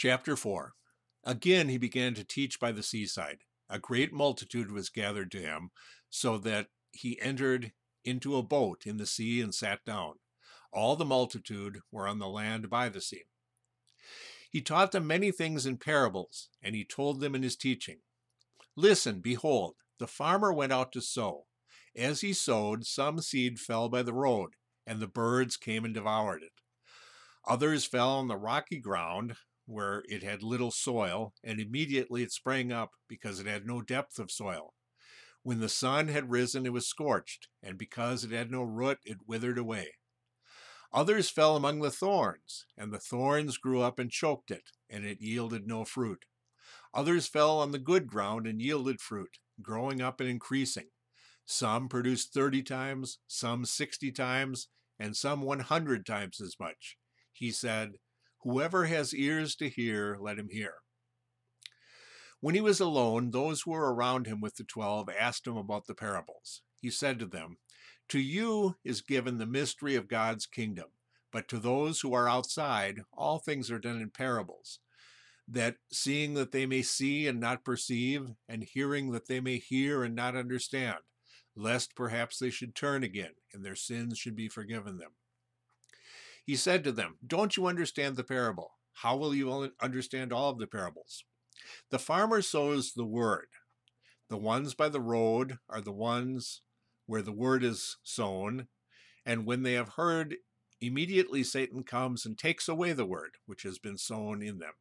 Chapter 4. Again he began to teach by the seaside. A great multitude was gathered to him, so that he entered into a boat in the sea and sat down. All the multitude were on the land by the sea. He taught them many things in parables, and he told them in his teaching. Listen, behold, the farmer went out to sow. As he sowed, some seed fell by the road, and the birds came and devoured it. Others fell on the rocky ground, where it had little soil, and immediately it sprang up, because it had no depth of soil. When the sun had risen, it was scorched, and because it had no root, it withered away. Others fell among the thorns, and the thorns grew up and choked it, and it yielded no fruit. Others fell on the good ground and yielded fruit, growing up and increasing. Some produced 30 times, some 60 times, and some 100 times as much. He said, "Whoever has ears to hear, let him hear." When he was alone, those who were around him with the 12 asked him about the parables. He said to them, "To you is given the mystery of God's kingdom, but to those who are outside, all things are done in parables, that seeing that they may see and not perceive, and hearing that they may hear and not understand, lest perhaps they should turn again, and their sins should be forgiven them." He said to them, "Don't you understand the parable? How will you understand all of the parables? The farmer sows the word. The ones by the road are the ones where the word is sown, and when they have heard, immediately Satan comes and takes away the word which has been sown in them.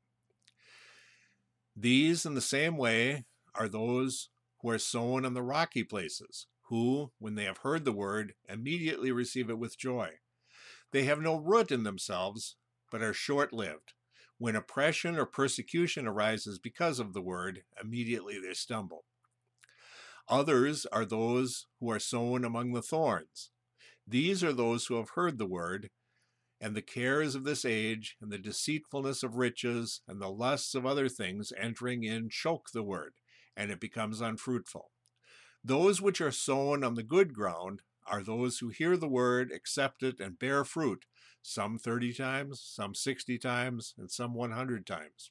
These, in the same way, are those who are sown on the rocky places, who, when they have heard the word, immediately receive it with joy. They have no root in themselves, but are short-lived. When oppression or persecution arises because of the word, immediately they stumble. Others are those who are sown among the thorns. These are those who have heard the word, and the cares of this age, and the deceitfulness of riches, and the lusts of other things entering in choke the word, and it becomes unfruitful. Those which are sown on the good ground are those who hear the word, accept it, and bear fruit, some 30 times, some 60 times, and some 100 times.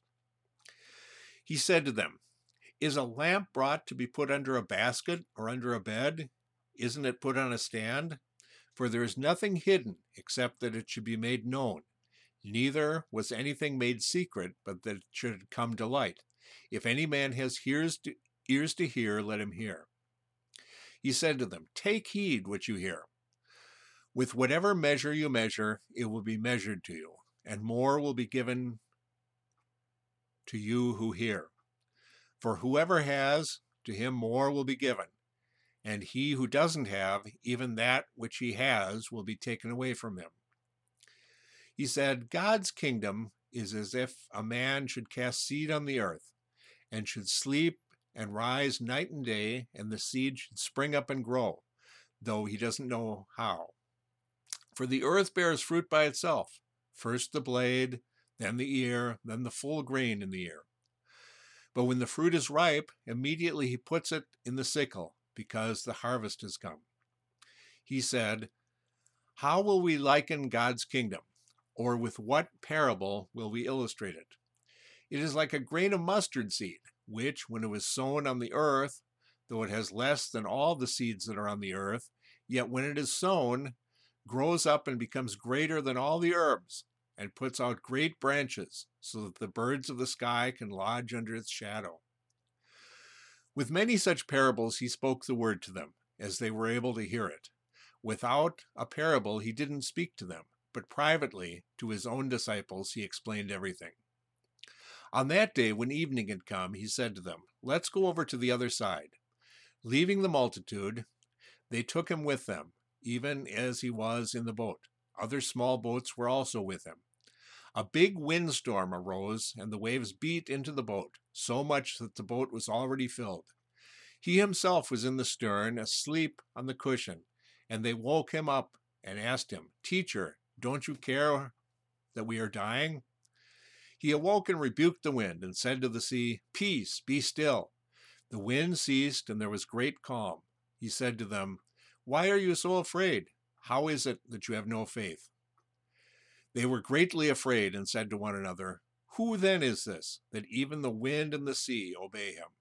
He said to them, "Is a lamp brought to be put under a basket or under a bed? Isn't it put on a stand? For there is nothing hidden except that it should be made known. Neither was anything made secret, but that it should come to light. If any man has ears to hear, let him hear." He said to them, "Take heed what you hear. With whatever measure you measure, it will be measured to you, and more will be given to you who hear. For whoever has, to him more will be given, and he who doesn't have, even that which he has will be taken away from him." He said, "God's kingdom is as if a man should cast seed on the earth, and should sleep and rise night and day, and the seed should spring up and grow, though he doesn't know how. For the earth bears fruit by itself, first the blade, then the ear, then the full grain in the ear. But when the fruit is ripe, immediately he puts it in the sickle, because the harvest has come." He said, "How will we liken God's kingdom? Or with what parable will we illustrate it? It is like a grain of mustard seed, which, when it was sown on the earth, though it has less than all the seeds that are on the earth, yet when it is sown, grows up and becomes greater than all the herbs, and puts out great branches, so that the birds of the sky can lodge under its shadow." With many such parables he spoke the word to them, as they were able to hear it. Without a parable he didn't speak to them, but privately, to his own disciples, he explained everything. On that day, when evening had come, he said to them, "Let's go over to the other side." Leaving the multitude, they took him with them, even as he was in the boat. Other small boats were also with him. A big windstorm arose, and the waves beat into the boat, so much that the boat was already filled. He himself was in the stern, asleep on the cushion, and they woke him up and asked him, "Teacher, don't you care that we are dying?" He awoke and rebuked the wind, and said to the sea, "Peace, be still." The wind ceased, and there was great calm. He said to them, "Why are you so afraid? How is it that you have no faith?" They were greatly afraid and said to one another, Who then is this, that even the wind and the sea obey him?